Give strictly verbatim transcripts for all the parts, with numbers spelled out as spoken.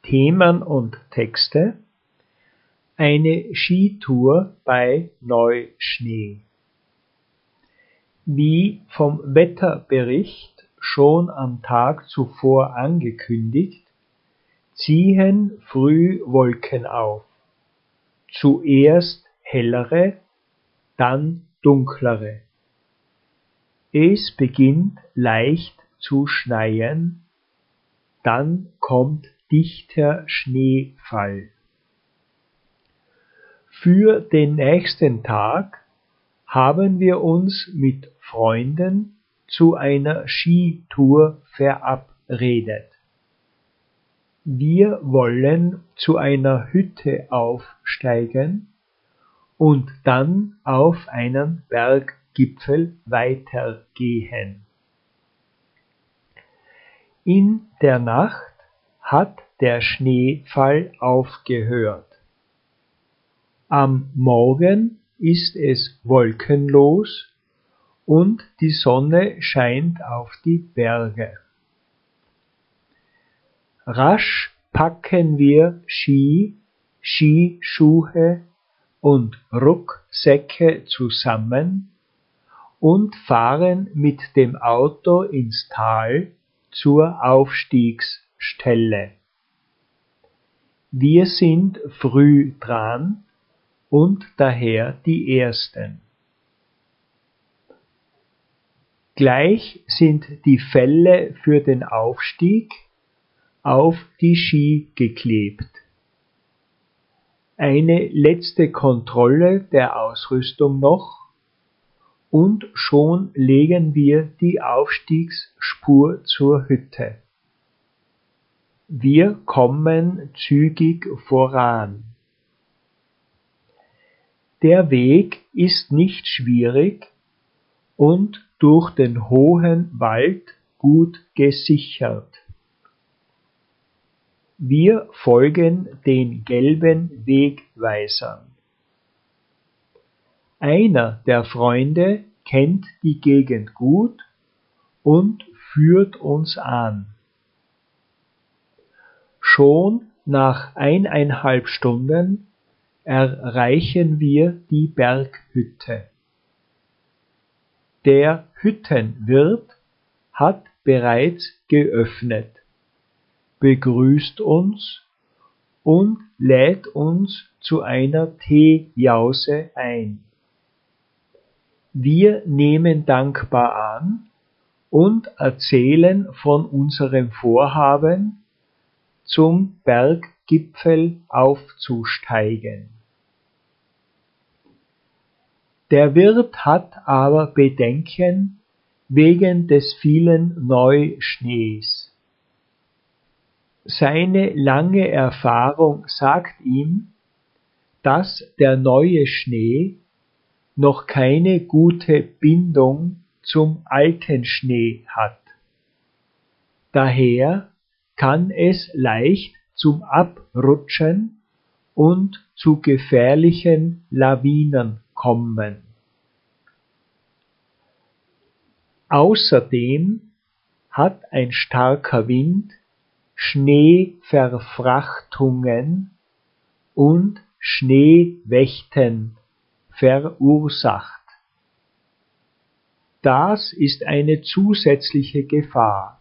Themen und Texte: Eine Skitour bei Neuschnee. Wie vom Wetterbericht schon am Tag zuvor angekündigt, ziehen früh Wolken auf, zuerst hellere, dann dunklere. Es beginnt leicht zu schneien, dann kommt dichter Schneefall. Für den nächsten Tag haben wir uns mit Freunden zu einer Skitour verabredet. Wir wollen zu einer Hütte aufsteigen und dann auf einen Berggipfel weitergehen. In der Nacht hat der Schneefall aufgehört. Am Morgen ist es wolkenlos und die Sonne scheint auf die Berge. Rasch packen wir Ski, Skischuhe und Rucksäcke zusammen und fahren mit dem Auto ins Tal zur Aufstiegsstelle. Wir sind früh dran und daher die Ersten. Gleich sind die Felle für den Aufstieg auf die Ski geklebt. Eine letzte Kontrolle der Ausrüstung noch und schon legen wir die Aufstiegsspur zur Hütte. Wir kommen zügig voran. Der Weg ist nicht schwierig und durch den hohen Wald gut gesichert. Wir folgen den gelben Wegweisern. Einer der Freunde kennt die Gegend gut und führt uns an. Schon nach eineinhalb Stunden erreichen wir die Berghütte. Der Hüttenwirt hat bereits geöffnet, begrüßt uns und lädt uns zu einer Teejause ein. Wir nehmen dankbar an und erzählen von unserem Vorhaben, zum Berggipfel aufzusteigen. Der Wirt hat aber Bedenken wegen des vielen Neuschnees. Seine lange Erfahrung sagt ihm, dass der neue Schnee noch keine gute Bindung zum alten Schnee hat. Daher kann es leicht zum Abrutschen und zu gefährlichen Lawinen kommen. Außerdem hat ein starker Wind Schneeverfrachtungen und Schneewächten verursacht. Das ist eine zusätzliche Gefahr.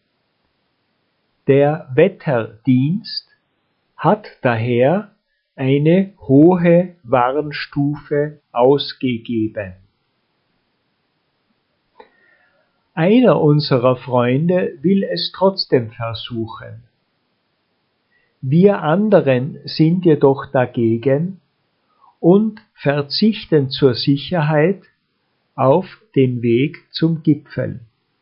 Der Wetterdienst hat daher eine hohe Warnstufe ausgegeben. Einer unserer Freunde will es trotzdem versuchen. Wir anderen sind jedoch dagegen und verzichten zur Sicherheit auf den Weg zum Gipfel.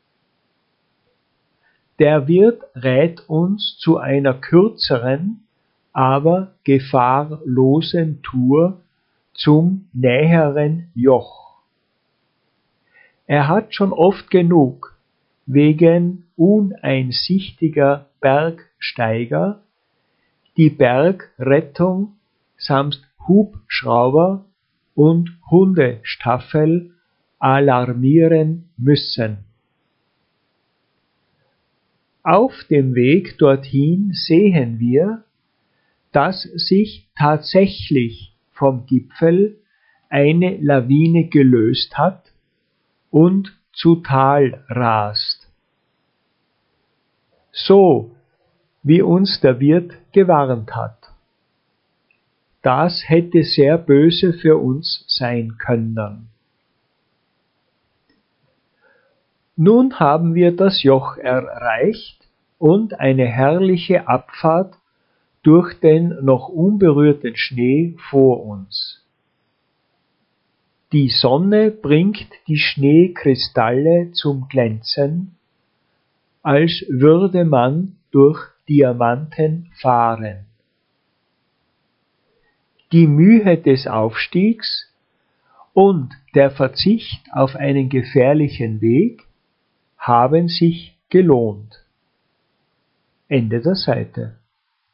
Der Wirt rät uns zu einer kürzeren, aber gefahrlosen Tour zum näheren Joch. Er hat schon oft genug wegen uneinsichtiger Bergsteiger die Bergrettung samt Hubschrauber und Hundestaffel alarmieren müssen. Auf dem Weg dorthin sehen wir, dass sich tatsächlich vom Gipfel eine Lawine gelöst hat und zu Tal rast. So, wie uns der Wirt gewarnt hat. Das hätte sehr böse für uns sein können. Nun haben wir das Joch erreicht und eine herrliche Abfahrt durch den noch unberührten Schnee vor uns. Die Sonne bringt die Schneekristalle zum Glänzen, als würde man durch Diamanten fahren. Die Mühe des Aufstiegs und der Verzicht auf einen gefährlichen Weg haben sich gelohnt. Ende der Seite.